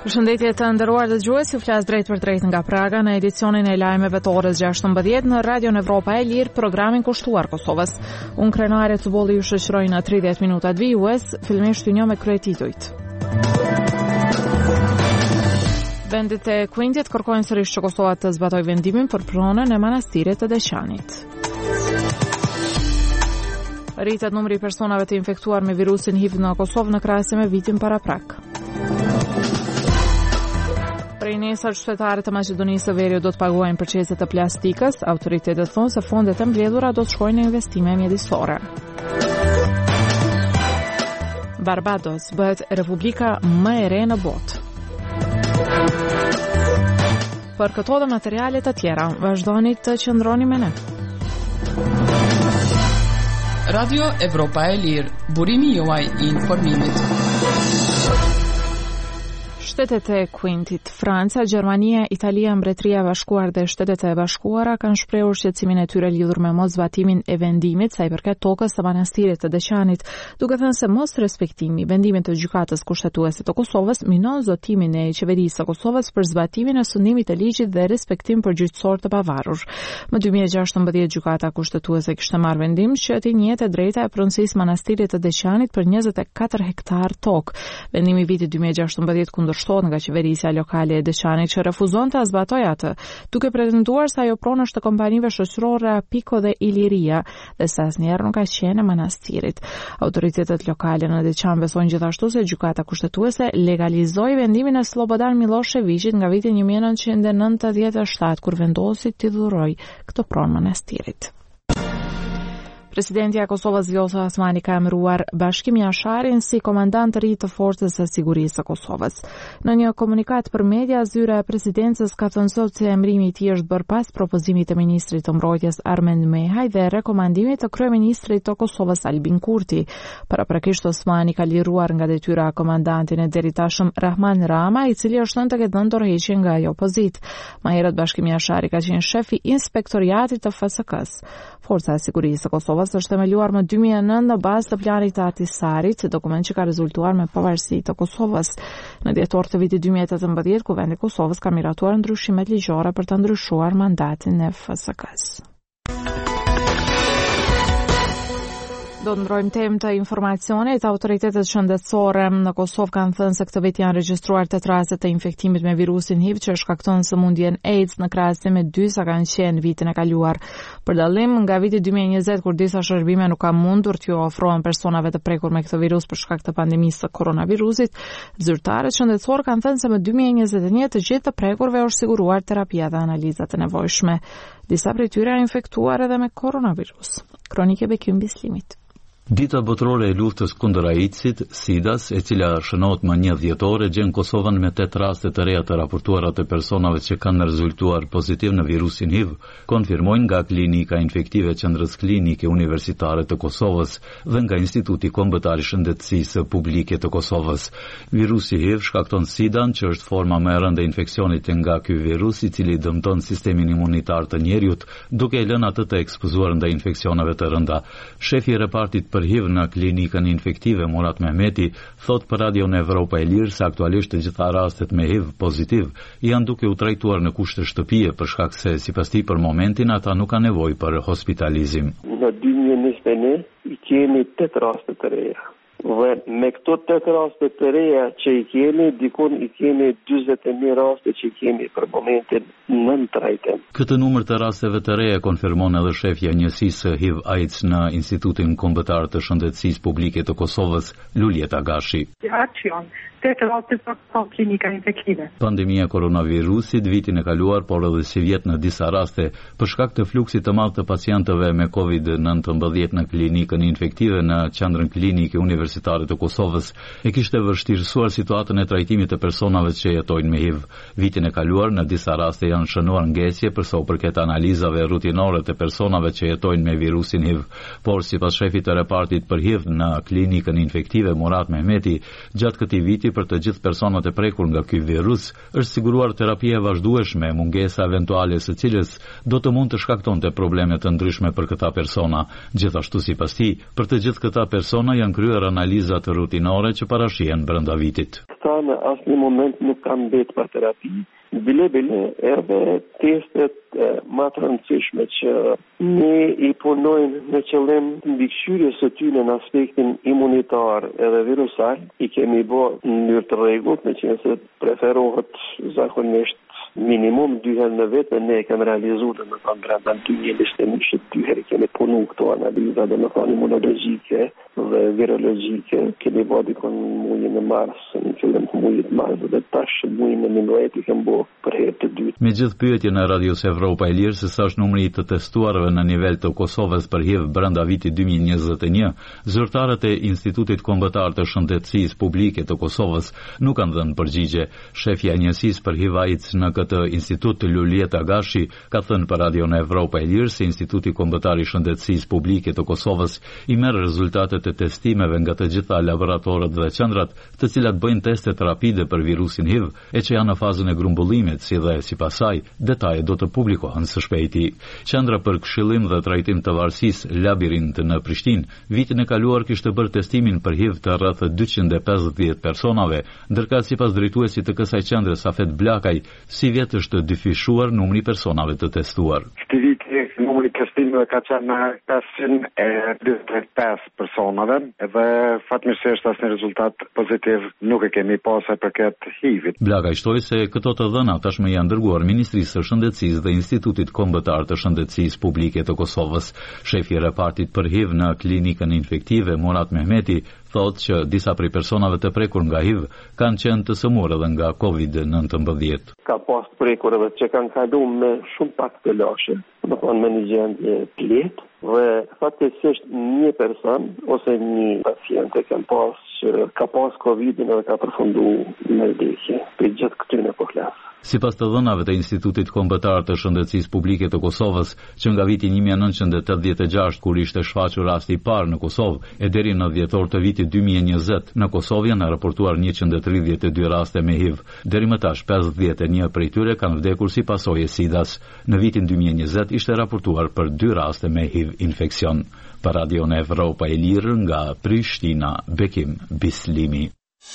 Përshëndetje të nderuar dëgjues, ju flas drejt për drejt nga Praga në edicionin e lajmeve të orës 16 në Radio Evropa e Lirë, programin kushtuar Kosovës. Unë krenare të bolli ju shoqëroj në 30 minutat vijues, fillimisht një me kryetitujt. Vendet e Kuintit kërkojnë sërish që Kosova të zbatoj vendimin për pronën e manastirit të Deçanit. Rritet numri i personave të infektuar me virusin HIV në Kosovë në krahasim me vitin paraprak. Prej nesër qytetarët e Maqedonisë së Veriut do të paguajnë për çestet e plastikës. Autoritetet thonë se fondet e mbledhura do të shkojnë në investime mjedisore. Barbados bëhet republika më e re në botë. Për këto dhe materialet të tjera, vazhdoni të qëndroni me ne. Radio Evropa e Lirë, burimi juaj i informimit. Shtetet e Kuintit, Franca, Gjermania, Italia, Mbretëria e Bashkuar dhe Shtetet e Bashkuara kanë shprehur shqetësimin e tyre lidhur me moszbatimin e vendimit sa i përket tokës së manastirit të Deçanit, duke thënë se mos respektimi i vendimit të gjykatës kushtetuese të Kosovës minon zotimin e qeverisë së Kosovës për zbatimin e sundimit të ligjit dhe respektim për gjyqësor të pavarur. Më 2016 gjykata kushtetuese kishte marrë vendim që të njëjtë drejta e pronësisë manastirit të Deçanit për 24 hektar tokë. Vendimi i vitit 2016 kundërshtohet nga qeverisja lokale e Deçanit që refuzon të zbatojë atë, duke pretenduar se ajo pronë është të kompanive shoqërore Pico dhe Iliria dhe se asnjëherë nuk ka qenë e manastirit. Autoritetet lokale në Deçan besojnë gjithashtu se gjykata kushtetuese legalizoi vendimin e Slobodan Miloševićit nga viti 1997 kur vendosi t'i dhurojë këtë pronë manastirit. Presidenti i Kosovës Vjosa Osmani ka emëruar Bashkim Jasharin si komandant të ri të forcës së sigurisë së Kosovës. Në një komunikat për media, zyra e presidencës ka thënë sot se emërimi i tij është bërë pas propozimit të ministrit të mbrojtjes Armend Mehaj dhe rekomandimit të kryeministrit të Kosovës Albin Kurti. Paraprakisht Osmani ka liruar nga detyra komandantin e deritashëm Rahman Rama, i cili është thënë të ketë dhënë dorëheqje nga ajo pozitë. Më herët Bashkim Jashari ka qenë shefi i inspektoriatit të FSK-s. Forca e sigurisë së Kosovës është themeluar më 2009 në bazë të planit të Ahtisarit, dokument që ka rezultuar me pavarësi të Kosovës. Në dhjetor të vitit 2018, Kuvendi i Kosovës ka miratuar ndryshimet ligjore për të ndryshuar mandatin e FSK-s. Do të ndrojmë temë të informacionit. Autoritetet shëndetësore në Kosovë kanë thënë se këtë vit janë regjistruar 8 raste të infektimit me virusin HIV që shkakton sëmundjen AIDS në krahasim me 2 sa kanë qenë vitin e kaluar. Për dallim nga viti 2020 kur disa shërbime nuk kanë mundur t'ju ofrohen personave të prekur me këtë virus për shkak të pandemisë së koronavirusit, zyrtarët shëndetësor kanë thënë se më 2021 të gjithë të prekurve është siguruar terapia dhe analizat e nevojshme. Disa prej tyre janë infektuar edhe me koronavirus. Kronike Bekim Bislimit. Dita botërore e luftës kundër AIDS-it, SIDA-s, e cila shënohet më 1 dhjetore, gjen Kosovën me 8 raste të reja të raportuara të personave që kanë rezultuar pozitiv në virusin HIV, konfirmojnë nga Klinika Infektive Qendrës Klinike Universitare të Kosovës dhe nga Instituti Kombëtar i Shëndetësisë Publike të Kosovës. Virusi HIV shkakton SIDA-n, që është forma më e rëndë e infeksionit nga ky virus, i cili dëmton sistemin imunitar të njeriut, duke e lënë atë të ekspozuar ndaj infeksioneve të rënda. Shefi i repartit për HIV në klinikën infektive Murat Mehmeti thot për Radio Evropa e Lirë se aktualisht të gjitha rastet me HIV pozitiv janë duke u trajtuar në kushte shtëpie për shkak se sipas tij për momentin ata nuk kanë nevojë për hospitalizim. Në 2021 i kemi 8 raste të reja. Me këto 8 raste të reja që i kemi, dikun i kemi 40.000 raste që i kemi për momentin nën trajtim. Këtë numër të rasteve të reja konfirmon edhe shefja njësisë HIV-AIDS në Institutin Kombëtar të Shëndetësisë Publike të Kosovës, Luljeta Gashi. Klinika infektive. Pandemia koronavirusit vitin e kaluar, por edhe si vjet në disa raste, për shkak të fluksit të madh të pacientëve me COVID-19 në klinikën infektive në Qendrën Klinike Universitare të Kosovës, e kishte vështirësuar situatën e trajtimit të personave që jetojnë me HIV. Vitin e kaluar, në disa raste janë shënuar ngesje për sa u përket analizave rutinore të personave që jetojnë me virusin HIV, por sipas shefit të repartit për HIV në klinikën infektive Murat Mehmeti, gjatë këtij viti përgjithësi për të gjithë personat e prekur nga ky virus, është siguruar terapia e vazhdueshme, mungesa eventuale së cilës do të mund të shkaktonte probleme të ndryshme për këta persona. Gjithashtu sipas tij, për të gjithë këta persona janë kryer analiza të rutinore që parashihen brenda vitit. Këta në asnjë moment nuk kanë mbetë për terapi. Bile edhe testet më të rëndësishme që ne i punojmë në qëllim mbikëqyrjes së tyre në aspektin imunitar edhe virusal, i kemi bërë në mënyrë të rregullt, meqense preferohet zakonisht minimum 2 herë në vit, ne e kemi realizuar domethënë brenda 2021 2 herë kemi punu këto analiza domethënë imunologjike dhe virologjike, kemi bërë dikon muajin e mars, në fillim të muajit mars dhe tash muajin e minuet i kemi bërë për herë të dytë. Me gjithë pyetjen e Radios Evropa e Lirë se sa është numri i të testuarve në nivel të Kosovës për HIV brenda vitit 2021, zyrtarët e Institutit Kombëtar të Shëndetësisë Publike të Kosovës nuk kanë dhënë përgjigje. Shefja e njësisë për HIV/AIDS në këtë institut, Lulieta Gashi, ka thënë për Radion Evropa e Lirë se Instituti Kombëtar i Shëndetësisë Publike të Kosovës i merr rezultatet e testimeve nga të gjitha laboratorët dhe qendrat, të cilat bëjnë testet rapide për virusin HIV e që janë në fazën e grumbullimit, si dhe sipas saj, detajet do të publikohen së shpejti. Qendra për Këshillim dhe Trajtim të Varësisë Labirint në Prishtinë vitin e kaluar kishte bërë testimin për HIV të rreth 250 personave, ndërka sipas drejtuesit të kësaj qendre Safet Blakaj, si vjet është dyfishuar numri personave të testuar. Këtë vit numri testimeve ka qenë 525 personave dhe fatmirësisht asnjë rezultat pozitiv nuk e kemi pasur për këtë HIV-it. Blakaj shtoi se këto të dhëna tashmë janë dërguar Ministrisë së Shëndetësisë dhe Institutit Kombëtar të Shëndetësisë Publike të Kosovës. Shefi i repartit për HIV në klinikën infektive Murat Mehmeti thotë që disa prej personave të prekur nga HIV kanë qenë të sëmurë edhe nga COVID-19. Ka pas të prekurve që kanë kaluar me shumë pak të lashë, domethënë me një gjendje të lehtë, dhe faktikisht një person ose një pacient e ka pas COVID-in dhe ka përfunduar me vdekje. Për gjithë këtyre po flas. Sipas të dhënave të Institutit Kombëtar të Shëndetësisë Publike të Kosovës, që nga viti 1986 kur ishte shfaqur rasti i parë në Kosovë e deri në dhjetor të vitit 2020, në Kosovë janë raportuar 132 raste me HIV. Deri më tash 51 prej tyre kanë vdekur si pasojë e SIDA-s. Në vitin 2020 ishte raportuar për 2 raste me HIV infeksion. Për Radion Evropa e Lirë nga Prishtina, Bekim Bislimi.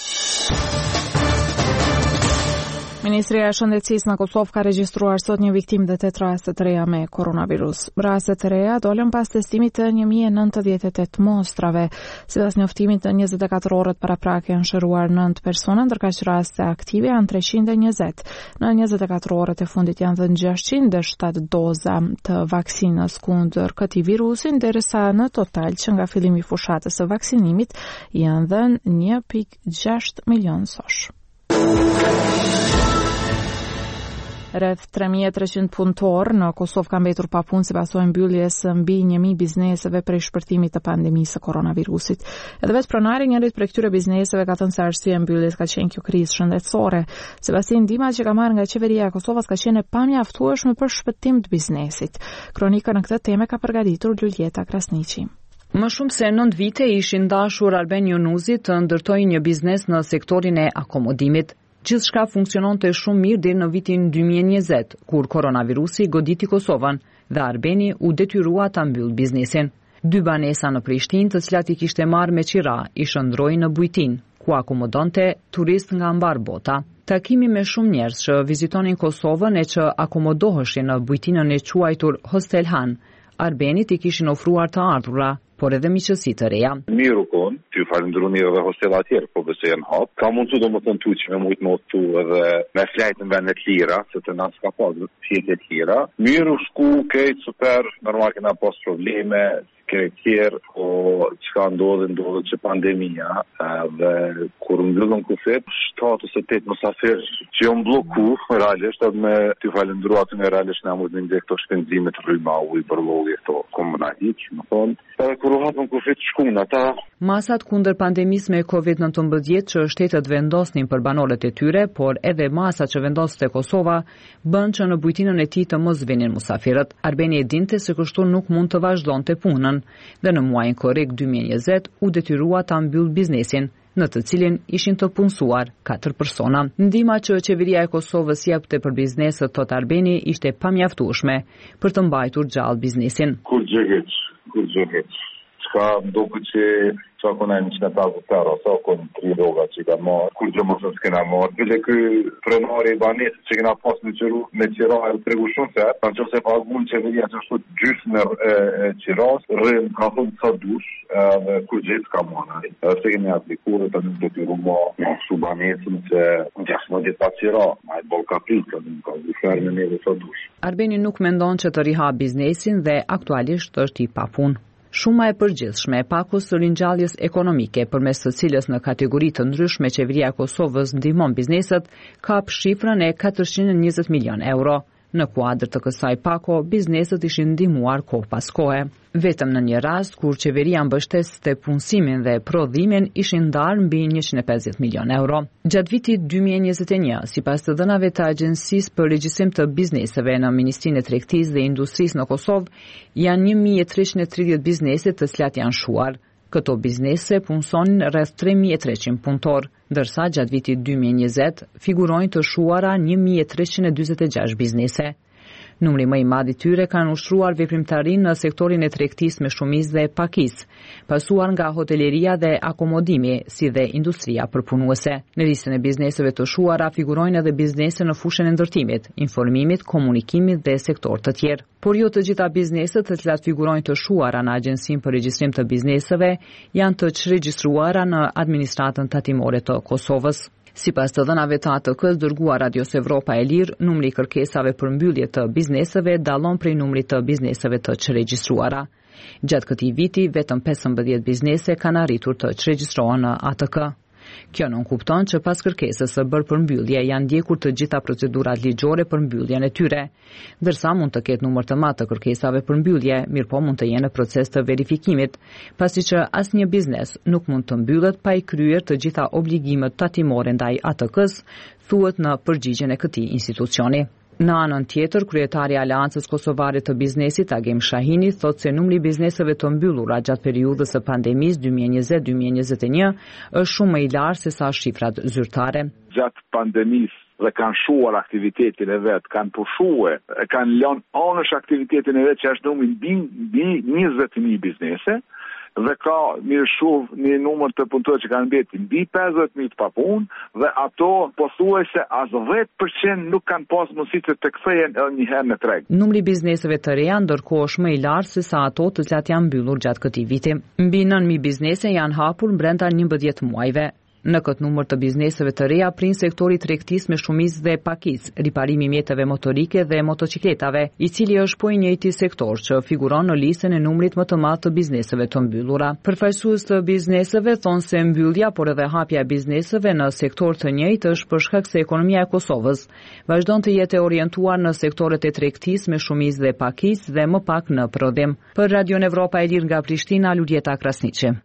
Ministria e Shëndetësisë në Kosovë ka regjistruar sot një viktim dhe 8 raste të reja me koronavirus. Rastet e reja dolën pas testimit të 1098 mostrave. Sipas njoftimit, në 24 orët paraprake janë shëruar 9 persona, ndërka që raste aktive janë 320. Në 24 orët e fundit janë dhënë 607 doza të vaksinës kundër këtij virusi, ndërsa në total që nga fillimi i fushatës së vaksinimit janë dhënë 1.6 milion sosh. Rreth 3300 punëtorë në Kosovë kanë mbetur pa punë si pasojë mbylljes së mbi 1000 bizneseve prej shpërthimit të pandemisë së koronavirusit. Edhe vetë pronari njërit prej këtyre bizneseve ka thënë se arsyeja e mbylljes ka qenë kjo krizë shëndetësore, sepse ndihma që ka marrë nga qeveria e Kosovës ka qenë e pamjaftueshme për shpëtim të biznesit. Kronika në këtë temë ka përgatitur Lulieta Krasniqi. Më shumë se 9 vite ishin dashur Alben Jonuzi të ndërtojë një biznes në sektorin e akomodimit. Gjithçka funksiononte shumë mirë deri në vitin 2020, kur koronavirusi goditi Kosovën dhe Albeni u detyrua ta mbyll biznesin. 2 banesa në Prishtinë, të cilat i kishte marrë me qira, i shndroi në Bujtin, ku akomodonte turist nga mbar bota. Takimi me shumë njerëz që vizitonin Kosovën e që akomodoheshin në Bujtinën e quajtur Hostel Han, Arbenit i kishin ofruar të ardhurra, por edhe miqësi të reja. Mirë u konë, ty falenderoni edhe hostela tjerë, po besoj janë hap. Ka mundsu domethënë tu që me mujt më oftu edhe me flajt në vende të lira, se të na s'ka pas fjetjet të lira. Mirë u shku, krejt super, normal kena pas probleme, krejt tjerë, po çka ndodhet që pandemia, dhe kur mbyllën kufit, 7 ose 8 musafir që janë bloku, realisht, edhe me ty falendruat nga realisht na mund të ndjek këto shpenzime të rryma, ujë përvogje, këto komunalisht, më thonë. Edhe kur u hapën kufit shkun ata. Masat kundër pandemisë me COVID-19 që shtetet vendosnin për banorët e tyre, por edhe masat që vendoste Kosova, bën që në Bujtinën e tij të mos vinin musafirët. Arbeni e dinte se kështu nuk mund të vazhdonte punën dhe në muajin korrik 2020 u detyrua ta mbyll biznesin në të cilin ishin të punësuar 4 persona. Ndihma që qeveria e Kosovës jepte për bizneset Thot Albeni ishte pamjaftueshme për të mbajtur gjallë biznesin. Kur gjë heq. Çka duket që çakona në 150 ose kon 3 rroga që kanë marrë, kur gjë mos s'kena marrë. Bile ky pronari i banesë që kena pas me qira e tregu shumë se nëse pagun qeveria që është gjysmë e qiras, rrim ka thonë sa dush, edhe kur gjë s'ka marrë. Edhe kemi aplikuar tani do të rrumo su banesën se gjashtë ditë pas qira, ai bol kapitën, ka fermë ne sa dush. Albeni nuk mendon që të rihap biznesin dhe aktualisht është i papunë. Shuma e përgjithshme e pakos së ringjalljes ekonomike përmes të cilës në kategori të ndryshme qeveria e Kosovës ndihmon bizneset kap shifrën e 420 milion euro. Në kuadër të kësaj pako, bizneset ishin ndihmuar kohë pas kohe. Vetëm në një rast kur qeveria mbështeste punësimin dhe prodhimin ishin ndarë mbi 150 milion euro. Gjatë vitit 2021, sipas të dhënave të Agjencisë për Regjistrim të Bizneseve në Ministrinë e Tregtisë dhe Industrisë në Kosovë, janë 1330 biznese të cilat janë shuar. Këto biznese punësonin rreth 3300 punëtor, ndërsa gjatë vitit 2020 figurojnë të shuara 1346 biznese. Numri më i madh i tyre kanë ushtruar veprimtarinë në sektorin e tregtisë me shumicë dhe pakisë, pasuar nga hoteleria dhe akomodimi, si dhe industria përpunuese. Në listën e bizneseve të shuara figurojnë edhe biznese në fushën e ndërtimit, informimit, komunikimit dhe sektor të tjerë. Por jo të gjitha bizneset të cilat figurojnë të shuara në Agjencinë për Regjistrim të Bizneseve janë të çregjistruara në administratën tatimore të Kosovës. Sipas të dhënave të ATK-s dërguar Radios Evropa e Lirë, numri i kërkesave për mbyllje të bizneseve dallon prej numrit të bizneseve të çregjistruara. Gjatë këtij viti, vetëm 15 biznese kanë arritur të çregjistrohen në ATK. Kjo nuk kupton që pas kërkesës së bërë për mbyllje janë ndjekur të gjitha procedurat ligjore për mbylljen e tyre, ndërsa mund të ketë numër të madh të kërkesave për mbyllje, mirëpo mund të jenë në proces të verifikimit, pasi që asnjë biznes nuk mund të mbyllet pa i kryer të gjitha obligimet tatimore ndaj ATK-s, thuhet në përgjigjen e këtij institucioni. Në anën tjetër, kryetari i Aleancës Kosovare të Biznesit, Agim Shahini, thotë se numri i bizneseve të mbyllura gjatë periudhës së pandemisë 2020-2021 është shumë më i lartë se sa shifrat zyrtare. Gjatë pandemisë dhe kanë shuar aktivitetin e vet, kanë pushuar, kanë lënë anësh aktivitetin e vet që është numri mbi 20.000 biznese. Dhe ka një numër të punëtorëve që kanë mbeti mbi 50.000 pa punë dhe ato pothuajse as 10% nuk kanë pas mundësi të kthehen edhe një herë në treg. Numri i bizneseve të reja ndërkohë është më i lartë se sa ato të cilat janë mbyllur gjatë këtij viti. Mbi 9.000 biznese janë hapur brenda 11 muajve. Në këtë numër të bizneseve të reja prin sektori tregtisë me shumicë dhe pakicë, riparimi i mjeteve motorike dhe motocikletave, i cili është po i njëjti sektor që figuron në listën e numrit më të madh të bizneseve të mbyllura. Përfaqësues të bizneseve thonë se mbyllja, por edhe hapja e bizneseve në sektor të njëjtë është për shkak se ekonomia e Kosovës vazhdon të jetë e orientuar në sektorët e tregtisë me shumicë dhe pakicë dhe më pak në prodhim. Për Radio Evropa e Lirë nga Prishtina, Luljeta Krasniqi.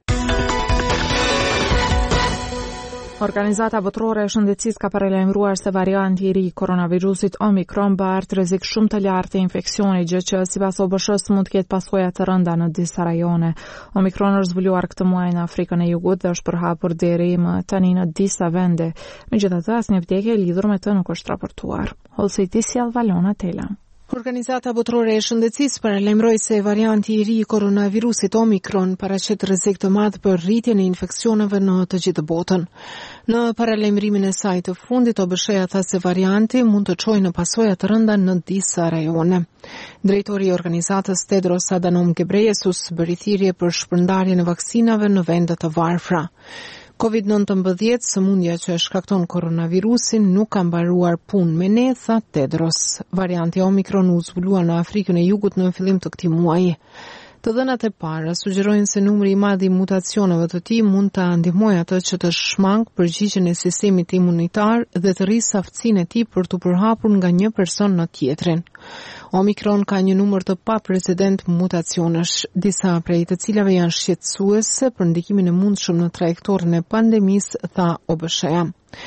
Organizata Botërore e Shëndetësisë ka paralajmëruar se varianti i ri i koronavirusit Omicron bart rrezik shumë të lartë të infeksionit, gjë që sipas OBSH-s mund të ketë pasoja të rënda në disa rajone. Omicron është zbuluar këtë muaj në Afrikën e Jugut dhe është përhapur deri më tani në disa vende. Megjithatë, asnjë vdekje e lidhur me të nuk është raportuar. Holsiti sjell Valona Tela. Organizata Botërore e Shëndetësisë paralajmëroi se varianti i ri i koronavirusit Omicron paraqet rrezik të madh për rritjen e infeksioneve në të gjithë botën. Në paralajmërimin e saj të fundit, OBSH-ja tha se varianti mund të çojë në pasoja të rënda në disa rajone. Drejtori i organizatës Tedros Adhanom Ghebreyesus bëri thirrje për shpërndarjen e vaksinave në vende të varfra. COVID-19, sëmundja që shkakton koronavirusin, nuk ka mbaruar punë me ne, tha Tedros. Varianti Omicron u zbulua në Afrikën e Jugut në fillim të këtij muaji. Të dhënat e para sugjerojnë se numri i madh i mutacioneve të tij mund ta ndihmojë atë që të shmang përgjigjen e sistemit imunitar dhe të rrisë aftësinë e tij për të përhapur nga një person në tjetrin. Omicron ka një numër të paprecedent mutacionesh, disa prej të cilave janë shqetësuese për ndikimin e mundshëm në trajektorin e pandemisë, tha OBSH-ja.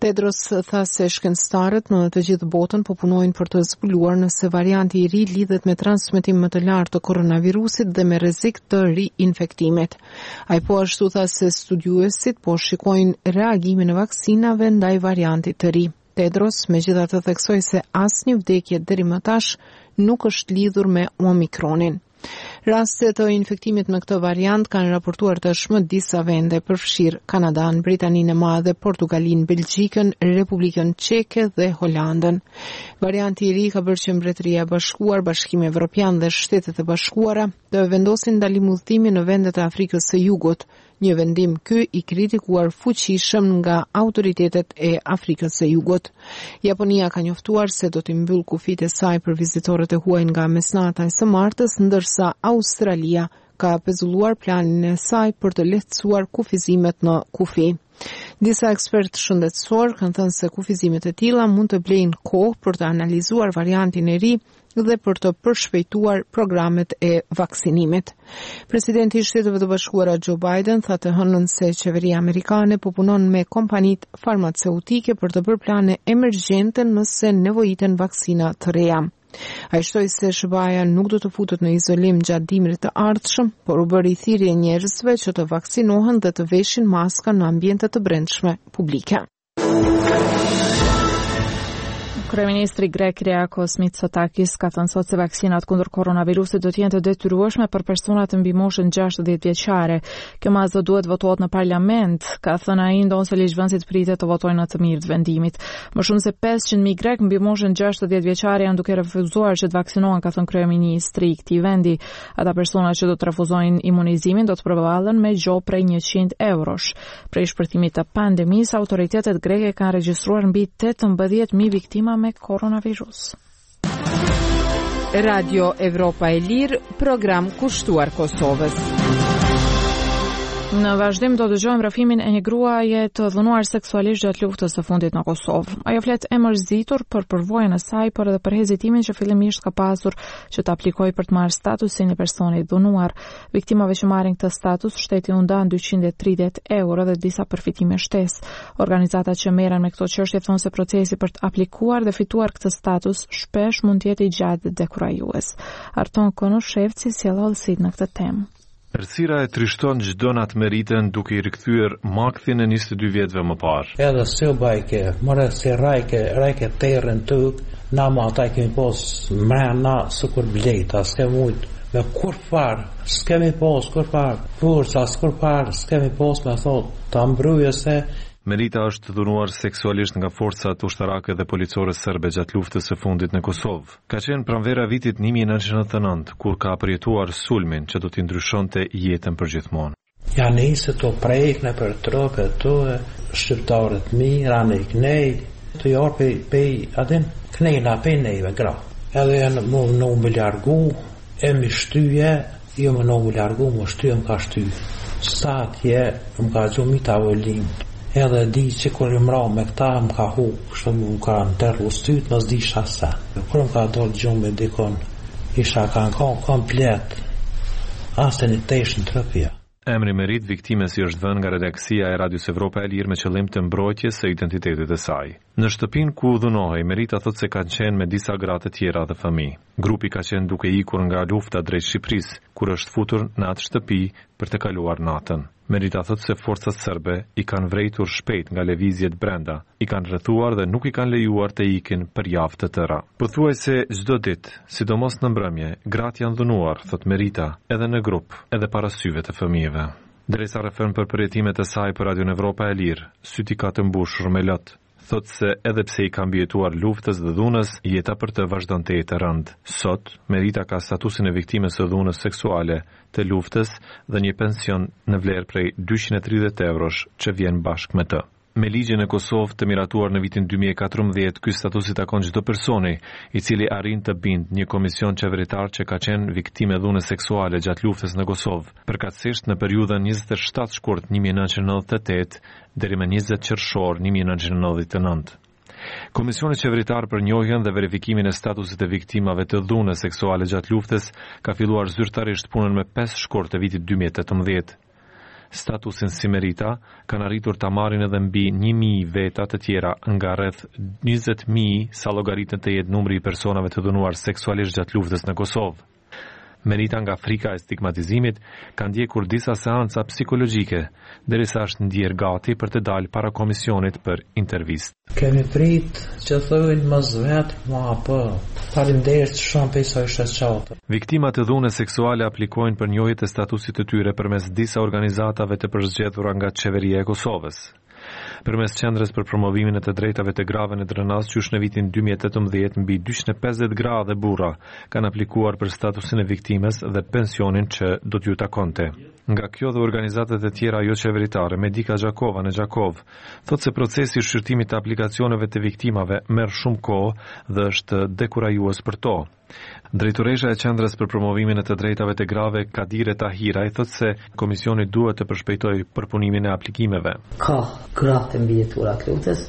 Tedros tha se shkencëtarët në të gjithë botën po punojnë për të zbuluar nëse varianti i ri lidhet me transmetim më të lartë të koronavirusit dhe me rrezik të riinfektimit. Ai po ashtu tha se studiuesit po shikojnë reagimin e vaksinave ndaj variantit të ri. Tedros megjithatë theksoi se asnjë vdekje deri më tash nuk është lidhur me Omikronin. Rastet të infektimit me këtë variant kanë raportuar tashmë disa vende, përfshirë Kanadan, Britaninë e Madhe, Portugalinë, Belgjikën, Republikën Çeke dhe Holandën. Varianti i ri ka bërë që Mbretëria e Bashkuar, Bashkimi Evropian dhe Shtetet e Bashkuara të vendosin ndalim udhëtimi në vendet e Afrikës së Jugut, një vendim ky i kritikuar fuqishëm nga autoritetet e Afrikës së Jugut. Japonia ka njoftuar se do të mbyll kufit e saj për vizitorët e huaj nga mesnata e së martës, ndërsa Australia ka pezulluar planin e saj për të lehtësuar kufizimet në kufi. Disa ekspertë shëndetësor kanë thënë se kufizimet e tilla mund të blejnë kohë për të analizuar variantin e ri dhe për të përshpejtuar programet e vaksinimit. Presidenti i Shteteve të Bashkuara Joe Biden tha të hënën se qeveria amerikane po punon me kompanitë farmaceutike për të bërë plane emergjente nëse nevojiten vaksina të reja. Ai shtoi se SBA-ja nuk do të futet në izolim gjatë dimrit të ardhshëm, por u bëri thirrje njerëzve që të vaksinohen dhe të veshin maska në ambiente të brendshme publike. Kryeministri grek Kyriakos Mitsotakis ka thënë sot se vaksinat kundër koronavirusit do të jenë të detyrueshme për personat mbi moshën 60 vjeçare. Kjo masë do duhet votohet në parlament, ka thënë ai, ndonse ligjvënësit pritet të votojnë në të mirë të vendimit. Më shumë se 500.000 grek mbi moshën 60 vjeçare janë duke refuzuar që të vaksinohen, ka thënë kryeministri i këtij vendi. Ata persona që do të refuzojnë imunizimin do të përballen me gjob prej 100 eurosh. Prej shpërthimit të pandemisë, autoritetet greke kanë regjistruar mbi 18.000 viktima me koronavirus. Radio Evropa e Lirë, program kushtuar Kosovës. Në vazhdim do dëgjojmë rrëfimin e një gruaje të dhunuar seksualisht gjatë luftës së fundit në Kosovë. Ajo flet e mërzitur për përvojën e saj, por edhe për hezitimin që fillimisht ka pasur që të aplikojë për të marrë statusin e personit dhunuar. Viktimave që marrin këtë status, shteti u ndan 230 euro dhe disa përfitime shtesë. Organizatat që merren me këto çështje thonë se procesi për të aplikuar dhe fituar këtë status shpesh mund të jetë i gjatë dhe dekurajues. Arton Konoshevci sjell hollësit në këtë temë. Errësira e trishton çdo natë meritën duke i rikthyer makthin e 22 vjetëve më parë. Edhe Silbajke, more se rajke terën tëk, na ma ata kemi pos mrena sikur blejta, s'kem ujt me kur farë, s'kemi pos kur farë, forca s'kur farë, s'kemi pos me thot, ta mbryje se. Merita është dhunuar seksualisht nga forcat ushtarake dhe policore serbe gjatë luftës së fundit në Kosovë. Ka qenë pranvera vitit 1999, kur ka përjetuar sulmin që do t'i ndryshonte jetën përgjithmonë. Ja nisë të prejkne për trope të shqiptarët mi, rane i knej, të jarë pej adin, knejna pej nejve gra. Edhe janë më më largu, e mi shtyje, jo më më largu, më shtyje më ka shtyje. Sa atje, më ka gjumë i tavolin. Edhe di që kur më ra me këta më ka hu, kështë më ka në tërë ustyt, më zdi shasa. Kur më ka dorë gjumë me dikon, isha kanë komplet, asë një teshën trëpja. Emri merit viktimes i është dhënë nga redaksia e Radios Evropa e Lirë me qëllim të mbrojtjes së identitetit e saj. Në shtëpinë ku dhunohej, Merita thot se kanë qenë me disa gra të tjera dhe fëmijë. Grupi ka qenë duke ikur nga lufta drejt Shqipërisë, kur është futur në atë shtëpi për të kaluar natën. Merita thot se forcat serbe i kanë vrejtur shpejt nga lëvizjet brenda, i kanë rrethuar dhe nuk i kanë lejuar të ikin për javë të tëra. Pothuajse çdo ditë, sidomos në mbrëmje, gratë janë dhunuar, thot Merita, edhe në grup, edhe para syve të fëmijëve. Derisa referen për përjetimet e saj për Radion Evropa e Lirë, syti ka të mbushur me lot. Thot se edhe pse i ka mbijetuar luftës dhe dhunës, jeta për të vazhdon të jetë rënd. Sot, Merita ka statusin e viktimes së dhunës seksuale, të luftës dhe një pension në vlerë prej 230 eurosh që vjen bashkë me të. Me ligjin e Kosovë të miratuar në vitin 2014, ky status i takon çdo personi i cili arrin të bindë një komision qeveritar që ka qenë viktime dhune seksuale gjatë luftës në Kosovë, përkatësisht në periudhën 27 shkurt 1998 deri me 20 qershor 1999. Komisioni qeveritar për njohjen dhe verifikimin e statusit të viktimave të dhunës seksuale gjatë luftës ka filluar zyrtarisht punën me 5 shkurt të vitit 2018. Statusin si merita kanë arritur ta marrin edhe mbi 1.000 veta të tjera nga rreth 20.000 sa llogaritën të jetë numri i personave të dënuar seksualisht gjatë luftës në Kosovë. Merita nga frika e stigmatizimit ka ndjekur disa seanca psikologjike, derisa është ndjer gati për të dalë para komisionit për intervistë. Kemi prit që thojnë mos vetë ma po. Faleminderit shumë për sa është çata. Viktimat e dhunës seksuale aplikojnë për njohjet e statusit të tyre përmes disa organizatave të përzgjedhura nga qeveria e Kosovës. Përmes qendrës për promovimin e të drejtave të grave në Drënas, qysh në vitin 2018 mbi 250 gra dhe burra kanë aplikuar për statusin e viktimes dhe pensionin që do t'ju takonte. Nga kjo dhe organizatet e tjera jo qeveritare, Medika Gjakova në Gjakov, thot se procesi i shqyrtimit të aplikacioneve të viktimave merr shumë kohë dhe është dekurajues për to. Drejtoresha e qendrës për promovimin e të drejtave të grave, Kadire Tahira, i thot se komisioni duhet të përshpejtojë përpunimin e aplikimeve. Ka gratë mbijetura të luftës,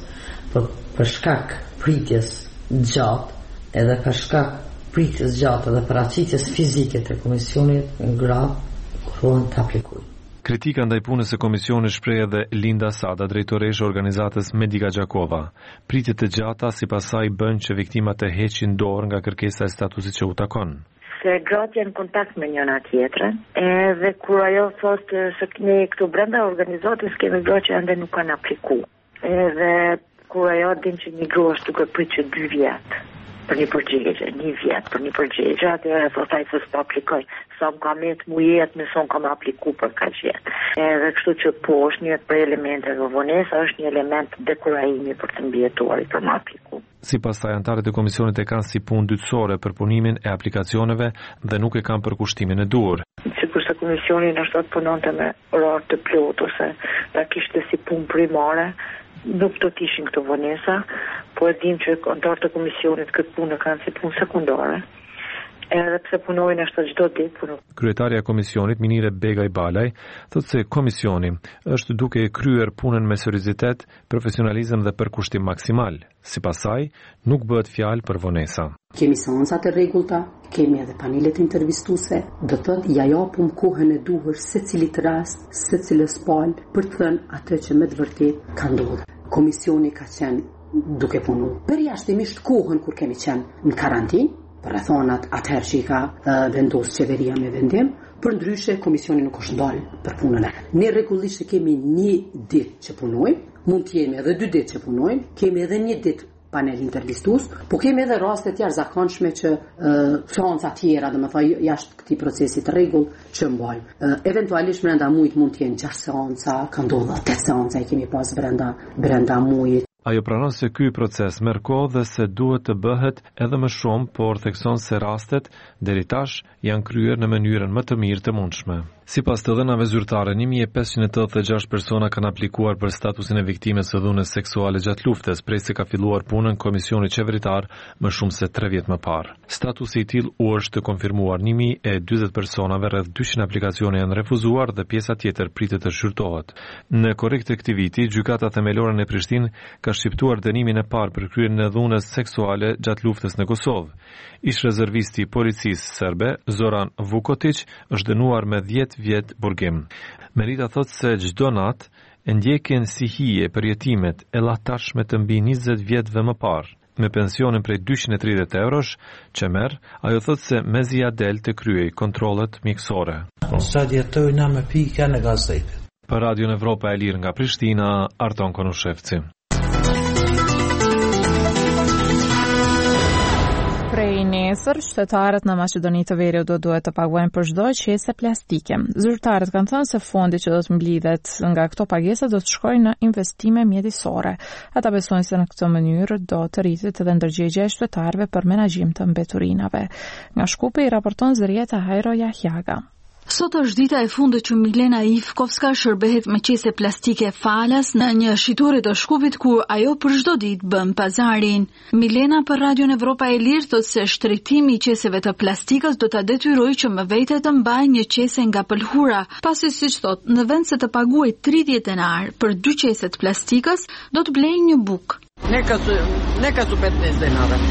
për shkak pritjes gjatë edhe për shkak pritjes gjatë edhe paraqitjes fizike të komisionit, gratë kërkojnë të aplikojnë. Kritika ndaj punës së komisionit shpreh edhe Linda Sada, drejtoresha e organizatës Medika Gjakova. Pritjet e gjata sipas saj bën që viktimat të heqin dorë nga kërkesa e statusit që u takon. Se gratë janë në kontakt me njëna tjetrën, edhe kur ajo thotë se ne këtu brenda organizatës kemi gratë që ende nuk kanë aplikuar. Edhe kur ajo din që një grua është duke pritur 2 vjet për një përgjigje, 1 vjet për një përgjigje, atëherë thotë ai se s'po aplikoj. Sa më ka metë mu jetë, me son kam apliku për kaq jetë. Edhe kështu që po është një për elementeve vonesa, është një element dekurajimi për të mbijetuarit për më apliku. Sipas saj, anëtarët e komisionit e kanë si punë dytësore për punimin e aplikacioneve dhe nuk e kanë për kushtimin e duhur. Sikurse komisioni në shtat punonte me orar të plotë ose ta kishte si punë primare, nuk do të ishin këto vonesa, po e dim që anëtarët e komisionit këtë punë kanë si punë sekundare. Edhe pse punojnë ashtu çdo ditë. Kryetaria e komisionit, Minire Begaj Balaj, thotë se komisioni është duke kryer punën me seriozitet, profesionalizëm dhe përkushtim maksimal. Sipas saj, nuk bëhet fjalë për vonesa. Kemi seanca të rregullta, kemi edhe panelet intervistuese, do të thotë ja japum kohën e duhur secilit rast, secilës palë për të thënë atë që me të vërtetë ka ndodhur. Komisioni ka qenë duke punuar. Përjashtimisht kohën kur kemi qenë në karantinë, për rrethonat atëherë që i ka vendosur qeveria me vendim, për ndryshe komisioni nuk është ndalë për punën e. Ne rregullisht kemi 1 ditë që punojmë, mund të jemi edhe 2 ditë që punojmë, kemi edhe 1 ditë panel intervistus, po kemi edhe raste të jashtëzakonshme që seanca të tjera, domethënë jashtë këtij procesi të rregull që mbajmë. Eventualisht brenda muajit mund të jenë 6 seanca, ka ndodhur 8 seanca i kemi pas brenda muajit. Ajo pranon se ky proces merr kohë dhe se duhet të bëhet edhe më shumë, por thekson se rastet deri tash janë kryer në mënyrën më të mirë të mundshme. Sipas të dhënave zyrtare, 1586 persona kanë aplikuar për statusin e viktimës së dhunës seksuale gjatë luftës, prej se ka filluar punën komisioni qeveritar më shumë se 3 vjet më parë. Statusi i tillë u është konfirmuar 1040 personave, rreth 200 aplikacione janë refuzuar dhe pjesa tjetër pritet të shqyrtohet. Në korrekt të këtij viti, gjykata themelore në Prishtinë ka shqiptuar dënimin e parë për kryen e dhunës seksuale gjatë luftës në Kosovë. Ish rezervisti i policisë serbe, Zoran Vukotić, është dënuar me 10 vjet burgim. Merita thot se çdo natë e ndjekin si hije për jetimet e latashme të mbi 20 vjetëve më parë. Me pensionin prej 230 eurosh që merr, ajo thot se mezi ja del të kryej kontrollet mjekësore. Sa jetoj na me pika në gazetë. Për Radio Evropa e Lirë nga Prishtina, Arton Konushevci. Prej nesër, qytetarët në Maqedoni të Veriut do duhet të paguajnë për çdo qese plastike. Zyrtarët kanë thënë se fondi që do të mblidhet nga këto pagesa do të shkojë në investime mjedisore. Ata besojnë se në këtë mënyrë do të rritet edhe ndërgjegjja e qytetarëve për menaxhim të mbeturinave. Nga Shkupi raporton Zërieta Hajro Jahjaga. Sot është dita e fundit që Milena Ivkovska shërbehet me qese plastike falas në një shitore të Shkupit ku ajo për çdo ditë bën pazarin. Milena për Radio Evropa e Lirë thotë se shtrejtimi i qeseve të plastikës do ta detyrojë që më vete të mbajë një qese nga pëlhura, pasi siç thotë, në vend se të paguajë 30 denar për 2 qese të plastikës, do të blejë një buk. Neka su 15 denara.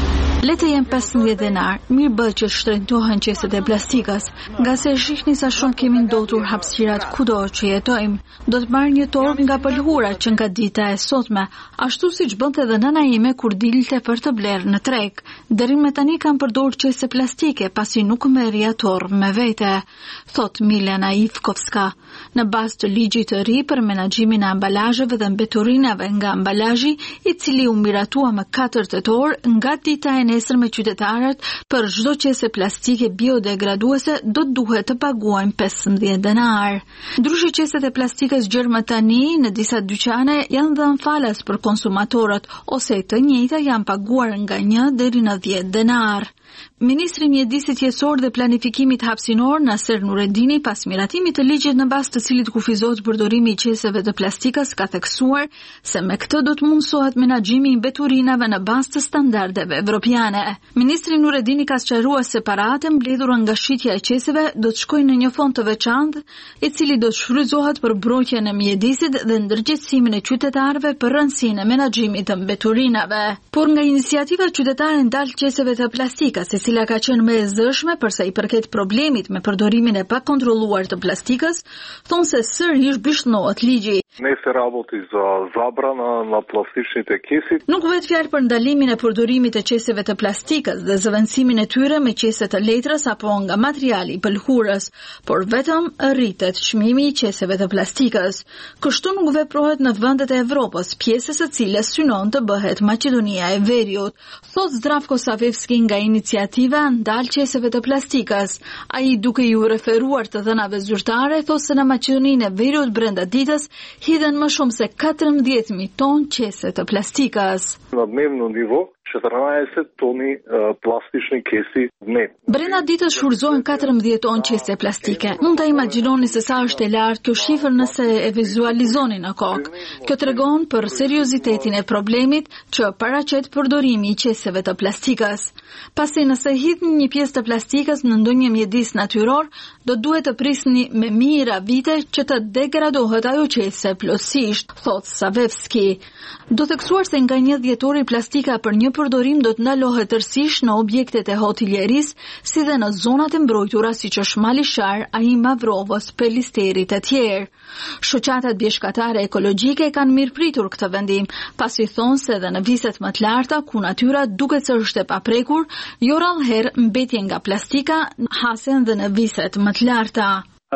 Le të jem 15 denar, mirë bëhet që shtrejtohen qeset e plastikës, nga se shihni sa shumë kemi ndotur hapësirat kudo që jetojmë. Do të marr një torë nga pëlhurat që nga dita e sotme, ashtu siç bënte edhe nëna ime kur dilte për të blerë në treg. Deri më tani kam përdorur qese plastike pasi nuk merrja torë me vete, thot Milena Ivkovska. Në bazë të ligjit të ri për menaxhimin e ambalazheve dhe mbeturinave nga ambalazhi, i cili u miratua më 4 tetor, nga dita e nesërme qytetarët për çdo qese plastike biodegraduese do të duhet të paguajnë 15 denar. Ndryshe qeset e plastikës gjermë tani në disa dyqane janë dhënë falas për konsumatorët ose të njëjta janë paguar nga 1 deri në 10 denar. Ministri i Mjedisit Jetësor dhe Planifikimit Hapësinor Naser Nureddini, pas miratimit të ligjit në bazë të cilit kufizohet përdorimi i qeseve të plastikës, ka theksuar se me këtë do të mundsohet menaxhimi i mbeturinave në bazë të standardeve evropiane. Ministri Nureddini ka sqaruar se paratë mbledhura nga shitja e qeseve do të shkojnë në një fond të veçantë, i cili do të shfrytëzohet për mbrojtjen e mjedisit dhe ndërgjegjësimin e qytetarëve për rëndësinë e menaxhimit të mbeturinave. Por nga iniciativa qytetare ndal qeseve të plastikës, e cila ka qenë më e zëshme përsa i përket problemit me përdorimin e pakontrolluar të plastikës, thonë se sërish bishnohet ligji. Ne se raboti za zabrana na plastičните kesit. Nuk vetë fjalë për ndalimin e përdorimit të qeseve të plastikës dhe zëvendësimin e tyre me qese të letrës apo nga materiali i pëlhurës, por vetëm rritet çmimi i qeseve të plastikës. Kështu nuk veprohet në vendet e Evropës, pjesës së cilës synon të bëhet Maqedonia e Veriut, thot Zdravko Savevski nga iniciativa ndal qeseve të plastikës. Ai duke ju referuar të dhënave zyrtare, thot se në Maqedoninë e Veriut brenda ditës hidhen më shumë se 14.000 ton qese të plastikës. Na dnevno nivo 14 toni plastični kesi dnevno. Brenda ditës shfrytëzohen 14 ton qese plastike. Mund ta imagjinoni se sa është e lartë kjo shifër nëse e vizualizoni në kokë. Kjo tregon për seriozitetin e problemit që paraqet përdorimi i qeseve të plastikës. Pasi nëse hidhni një pjesë të plastikës në ndonjë mjedis natyror, do duhet të prisni me mijëra vite që të degradohet ajo qese plotësisht, thot Savevski. Do theksuar se nga 1 dhjetori plastika për një përdorim do të ndalohet tërësisht në objektet e hotelierisë, si dhe në zonat e mbrojtura siç është Malishar, ai Mavrovos, Pelisterit e tjerë. Shoqatat bjeshkatare ekologjike kanë mirëpritur këtë vendim, pasi thonë se edhe në viset më të larta ku natyra duket se është e paprekur, jo rallëherë mbetje nga plastika hasen dhe në viset më të larta.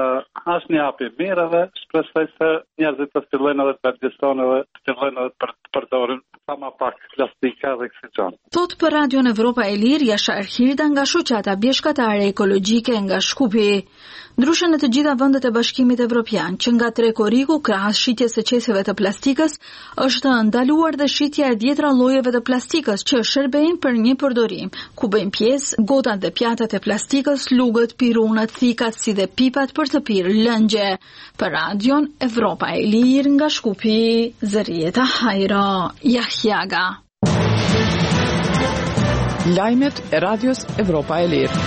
Është një hap i mirë dhe shpresoj se njerëzit të fillojnë edhe të përgjegjësojnë edhe të fillojnë edhe të përdorin sa më pak plastika dhe kësaj gjë. Thot për Radion Evropa e Lirë Jashar Hirda nga shoqata bjeshkatare ekologjike nga Shkupi. Ndryshe në të gjitha vendet e Bashkimit Evropian, që nga Trekoriku krahas shitjes së qeseve të plastikës, është ndaluar dhe shitja e 10 llojeve të plastikës që shërbejnë për një përdorim, ku bëjnë pjesë gotat dhe pjatat e plastikës, lugët, pirunat, thikat si dhe pipat për të pirë lëngje. Për Radion Evropa e Lirë nga Shkupi, Zërieta Hajro, Jahjaga. Lajmet e Radios Evropa e Lirë.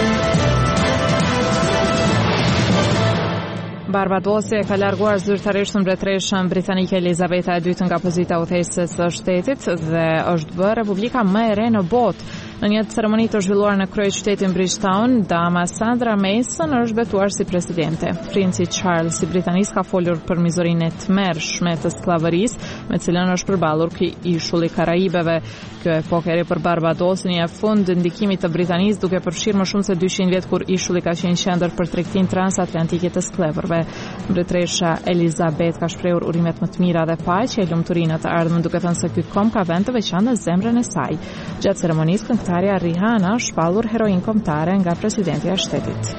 Barbadosi e ka larguar zyrtarisht mbretëreshën britanike Elizabeta II nga pozita udhëheqëse së shtetit dhe është bërë Republika më e re në botë. Në një ceremoni të zhvilluar në kryeqytetin Bridgetown, dama Sandra Mason është betuar si presidente. Princi Charles i Britanisë ka folur për mizorinë e tmerrshme të skllavërisë, me cilën është përballur ky ishulli i Karaibeve. Kjo epokë e re për Barbadosin ia fund ndikimit të Britanisë, duke përfshirë më shumë se 200 vjet kur ishulli ka qenë qendër për tregtinë transatlantike të skllëvërve. Mbretëresha Elizabeth ka shprehur urimet më të mira dhe paqe e lumturinë të ardhmen, duke thënë se ky kom ka vend të veçantë në zemrën e saj. Gjatë ceremonisë, këngëtarja Rihanna shpallur heroin kombëtare nga presidenti i shtetit.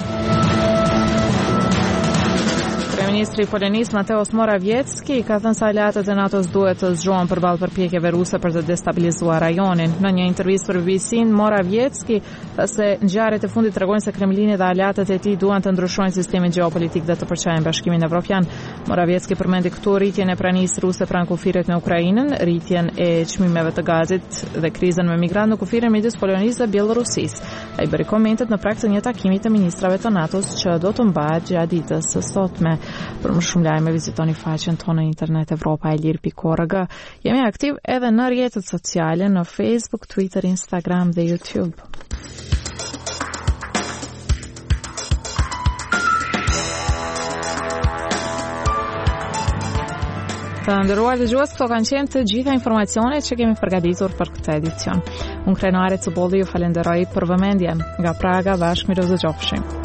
Ministri Polonis Mateusz Morawiecki ka thënë se aleatët e NATO-s duhet të zgjohen përballë përpjekjeve ruse për të destabilizuar rajonin. Në një intervistë për BBC-n, Morawiecki tha se ngjarjet e fundit tregojnë se Kremlini dhe aleatët e tij duan të ndryshojnë sistemin gjeopolitik dhe të përçajnë Bashkimin Evropian. Morawiecki përmendi këtu rritjen e pranisë ruse pranë kufirit në Ukrainën, rritjen e çmimeve të gazit dhe krizën me migrantë në kufirin midis Polonisë dhe Bielorusisë. Ai bëri komentet në prag të një takimi të ministrave të NATO-s që do të mbahet gjatë ditës së sotme. Për më shumë lajme vizitoni faqen tonë në internet evropaelir.org. Jemi aktiv edhe në rrjetet sociale në Facebook, Twitter, Instagram dhe YouTube. Të nderuar dëgjues, këto kanë qenë të gjitha informacionet që kemi përgatitur për këtë edicion. Unë Krenare Cubolli ju falenderoj për vëmendjen. Nga Praga bashkë mirë dëgjofshim.